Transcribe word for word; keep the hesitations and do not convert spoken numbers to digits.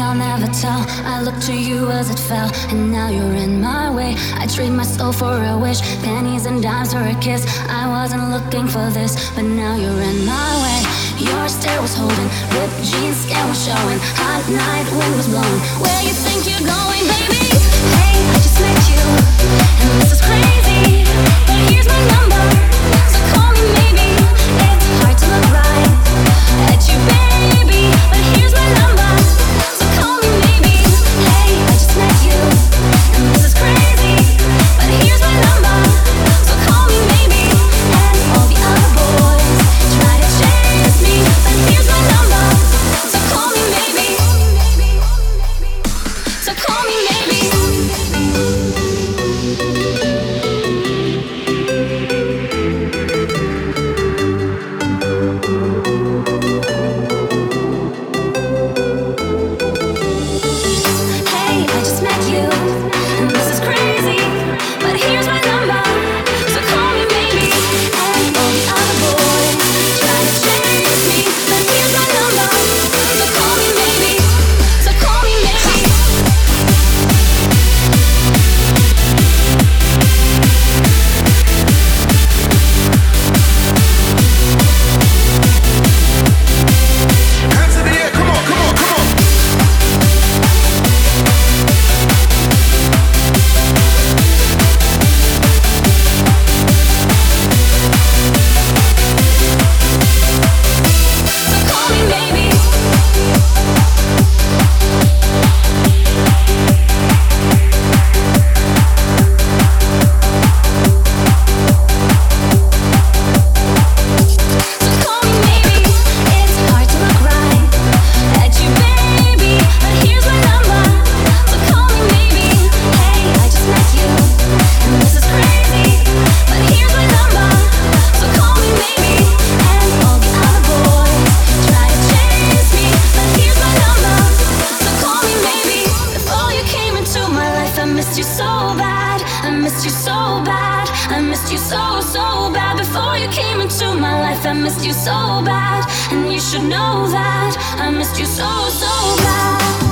I'll never tell. I looked to you as it fell, and now you're in my way. I trade my soul for a wish, pennies and dimes for a kiss. I wasn't looking for this, but now you're in my way. Your stare was holding, ripped jeans, skin was showing. Hot night, wind was blowing. Where you think you're going, baby? Hey, I just met you, and this is crazy. But here's my number, so call me maybe. It's hard to look right at you, baby, but here's my number, so call me maybe. Hey, I just met you, and this is crazy. But here's my number, so call me maybe. And all the other boys try to chase me, but here's my number, so call me maybe. So call me maybe. Hey, I just met you, and this is crazy, but here's my number, so call me maybe. And all the other boys try to chase me, but here's my number, so call me maybe, so call me maybe. Hands in the air, come on, come on, come on. So call me maybe. So call me maybe. It's hard to look right at you, baby, but here's my number, so call me maybe. Hey, I just met you, and this is crazy, but here's my number, so call me maybe. And all the other boys try to chase me, but here's my number, so call me maybe. Before you came into my life, I missed you so bad. I missed you so bad. I missed you so, so bad. Before you came into my life, I missed you so bad. And you should know that I missed you so, so bad.